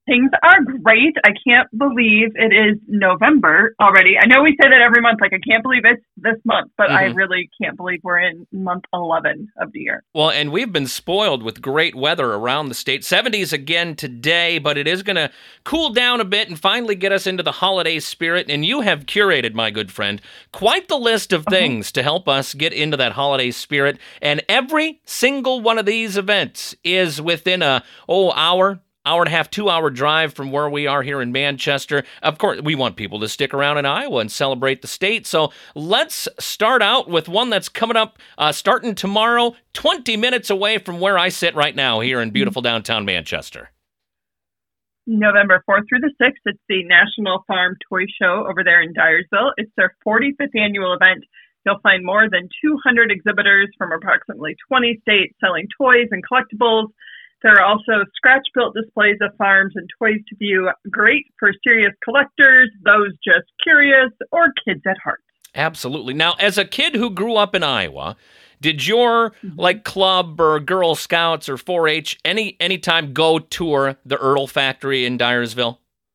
Things are great. I can't believe it is November already. I know we say that every month, like I can't believe it's this month, but I really can't believe we're in month 11 of the year. Well, and we've been spoiled with great weather around the state. 70s again today, but it is going to cool down a bit and finally get us into the holiday spirit. And you have curated, my good friend, quite the list of things to help us get into that holiday spirit. And every single one of these events is within hour and a half, 2-hour drive from where we are here in Manchester. Of course, we want people to stick around in Iowa and celebrate the state. So let's start out with one that's coming up starting tomorrow, 20 minutes away from where I sit right now here in beautiful downtown Manchester. November 4th through the 6th, it's the National Farm Toy Show over there in Dyersville. It's their 45th annual event. You'll find more than 200 exhibitors from approximately 20 states selling toys and collectibles. There are also scratch-built displays of farms and toys to view, great for serious collectors, those just curious, or kids at heart. Absolutely. Now, as a kid who grew up in Iowa, did your club or Girl Scouts or 4-H anytime go tour the Earl factory in Dyersville?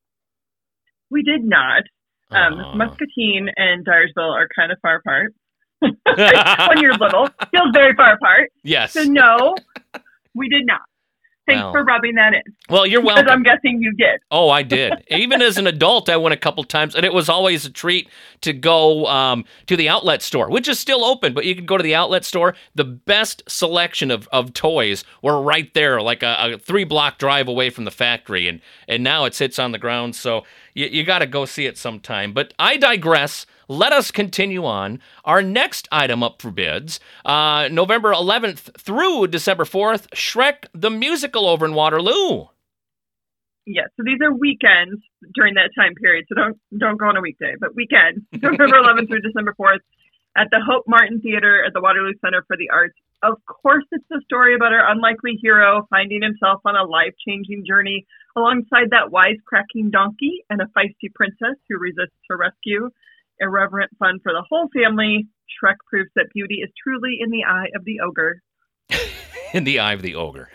We did not. Muscatine and Dyersville are kind of far apart. When you're little, feels very far apart. Yes. So no, we did not. Thanks for rubbing that in. Well, you're welcome. Because I'm guessing you did. Oh, I did. Even as an adult, I went a couple times, and it was always a treat to go to the outlet store, which is still open, but you could go to the outlet store. The best selection of toys were right there, like a 3-block drive away from the factory, and now it sits on the ground, so you got to go see it sometime. But I digress. Let us continue on. Our next item up for bids, November 11th through December 4th, Shrek the Musical over in Waterloo. Yes, so these are weekends during that time period, so don't go on a weekday, but weekends, November 11th through December 4th, at the Hope Martin Theater at the Waterloo Center for the Arts. Of course, it's a story about our unlikely hero finding himself on a life-changing journey alongside that wisecracking donkey and a feisty princess who resists her rescue. Irreverent fun for the whole family. Shrek proves that beauty is truly in the eye of the ogre. In the eye of the ogre.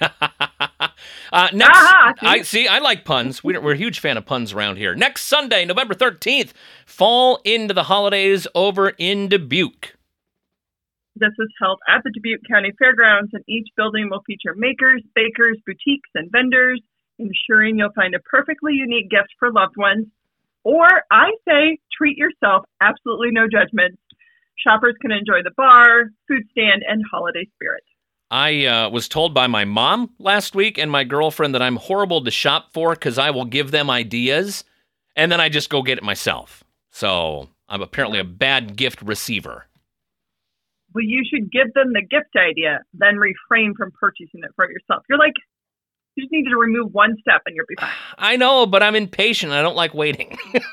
Next, I like puns. We're a huge fan of puns around here. Next Sunday, November 13th, fall into the holidays over in Dubuque. This is held at the Dubuque County Fairgrounds, and each building will feature makers, bakers, boutiques, and vendors, ensuring you'll find a perfectly unique gift for loved ones. Or, I say, treat yourself, absolutely no judgment. Shoppers can enjoy the bar, food stand, and holiday spirit. I was told by my mom last week and my girlfriend that I'm horrible to shop for because I will give them ideas, and then I just go get it myself. So, I'm apparently a bad gift receiver. Well, you should give them the gift idea, then refrain from purchasing it for yourself. You just need to remove one step and you'll be fine. I know, but I'm impatient. I don't like waiting.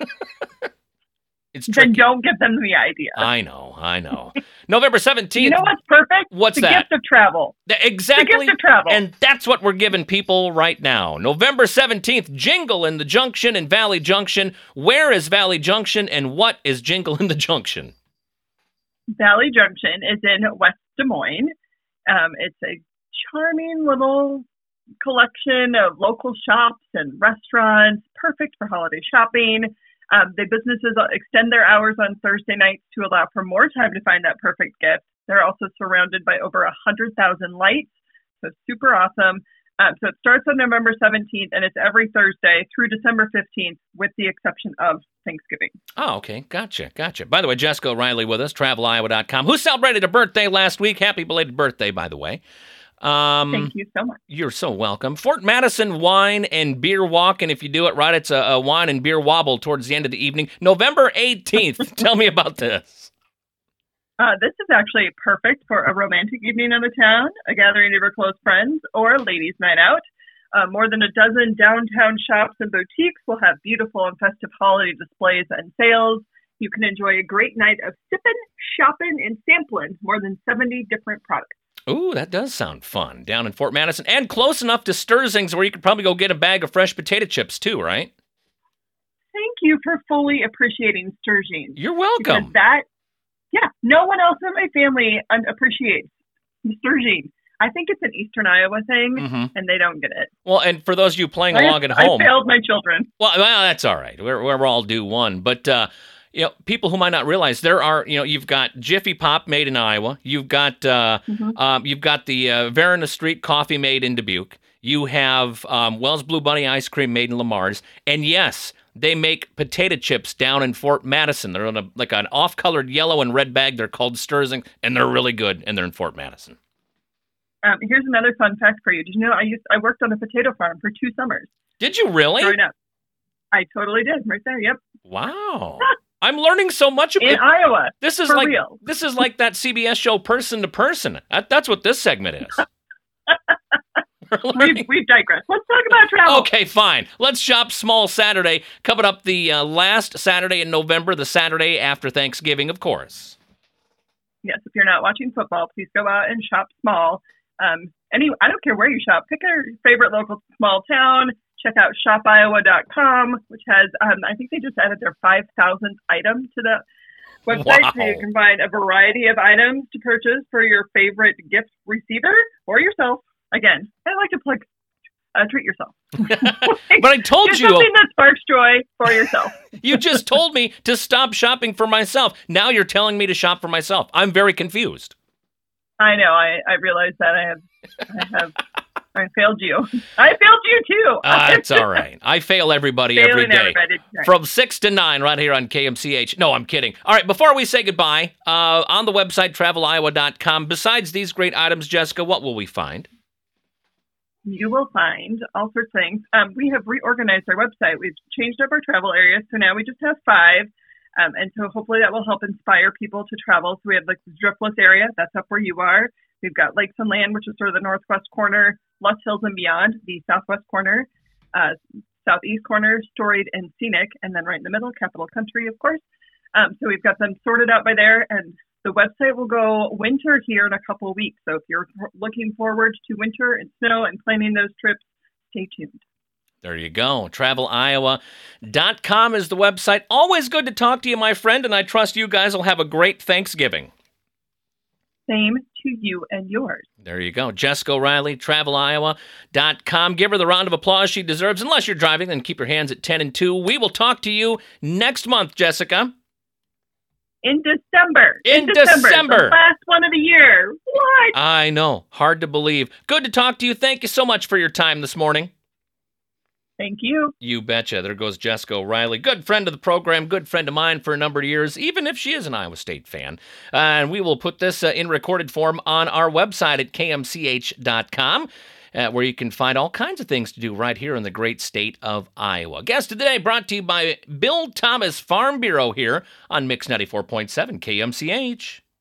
It's tricky. Then don't give them the idea. I know. November 17th. You know what's perfect? What's the that? The gift of travel. Exactly. The gift of travel. And that's what we're giving people right now. November 17th, Jingle in the Junction in Valley Junction. Where is Valley Junction and what is Jingle in the Junction? Valley Junction is in West Des Moines. It's a charming little collection of local shops and restaurants, perfect for holiday shopping. The businesses extend their hours on Thursday nights to allow for more time to find that perfect gift. They're also surrounded by over 100,000 lights, so super awesome. So it starts on November 17th, and it's every Thursday through December 15th, with the exception of Thanksgiving. Oh, okay. Gotcha. By the way, Jessica O'Reilly with us, TravelIowa.com, who celebrated a birthday last week. Happy belated birthday, by the way. Thank you so much. You're so welcome. Fort Madison Wine and Beer Walk, and if you do it right, it's a wine and beer wobble towards the end of the evening. November 18th. Tell me about this. This is actually perfect for a romantic evening in the town, a gathering of your close friends, or a ladies' night out. More than a dozen downtown shops and boutiques will have beautiful and festive holiday displays and sales. You can enjoy a great night of sipping, shopping, and sampling more than 70 different products. Ooh, that does sound fun. Down in Fort Madison, and close enough to Sturzing's where you could probably go get a bag of fresh potato chips too, right? Thank you for fully appreciating Sturzing's. You're welcome. No one else in my family appreciates Sturzing. I think it's an Eastern Iowa thing, Mm-hmm. and they don't get it. Well, and for those of you playing along at home, I failed my children. well, that's all right. We're all due one, but people who might not realize there are, you've got Jiffy Pop made in Iowa. You've got the Verona Street coffee made in Dubuque. You have Wells Blue Bunny ice cream made in Lamar's, and yes, they make potato chips down in Fort Madison. They're in like an off-colored yellow and red bag. They're called Sturzing, and they're really good, and they're in Fort Madison. Here's another fun fact for you. Did you know I worked on a potato farm for 2 summers? Did you really? Growing up. I totally did. Right there. Yep. Wow. I'm learning so much about in Iowa. This is for like real. This is like that CBS show Person to Person. That's what this segment is. We've digressed. Let's talk about travel. Okay, fine. Let's shop small Saturday. Coming up the last Saturday in November, the Saturday after Thanksgiving, of course. Yes, if you're not watching football, please go out and shop small. I don't care where you shop. Pick your favorite local small town. Check out shopiowa.com, which has, I think they just added their 5,000th item to the website. Wow. So you can find a variety of items to purchase for your favorite gift receiver or yourself. Again, I like to plug, treat yourself. But I told Do you. something that sparks joy for yourself. You just told me to stop shopping for myself. Now you're telling me to shop for myself. I'm very confused. I know. I realize that I failed you. I failed you too. It's all right. I fail everybody every day. From 6 to 9 right here on KMCH. No, I'm kidding. All right, before we say goodbye, on the website, traveliowa.com, besides these great items, Jessica, what will we find? You will find all sorts of things. We have reorganized our website. We've changed up our travel areas, so now we just have 5. And so hopefully that will help inspire people to travel. So we have like the Driftless area. That's up where you are. We've got Lakes and Land, which is sort of the northwest corner, Lutz Hills and beyond, the southwest corner, southeast corner, storied and scenic, and then right in the middle, Capital Country, of course. So we've got them sorted out by there, and the website will go winter here in a couple of weeks. So if you're looking forward to winter and snow and planning those trips, stay tuned. There you go. TravelIowa.com is the website. Always good to talk to you, my friend, and I trust you guys will have a great Thanksgiving. Same to you and yours. There you go. Jessica O'Reilly, TravelIowa.com. Give her the round of applause she deserves. Unless you're driving, then keep your hands at 10 and 2. We will talk to you next month, Jessica. In December. In December. The last one of the year. What? I know. Hard to believe. Good to talk to you. Thank you so much for your time this morning. Thank you. You betcha. There goes Jessica O'Reilly. Good friend of the program, good friend of mine for a number of years, even if she is an Iowa State fan. And we will put this in recorded form on our website at kmch.com, where you can find all kinds of things to do right here in the great state of Iowa. Guest of the day brought to you by Bill Thomas Farm Bureau here on Mix 94.7 KMCH.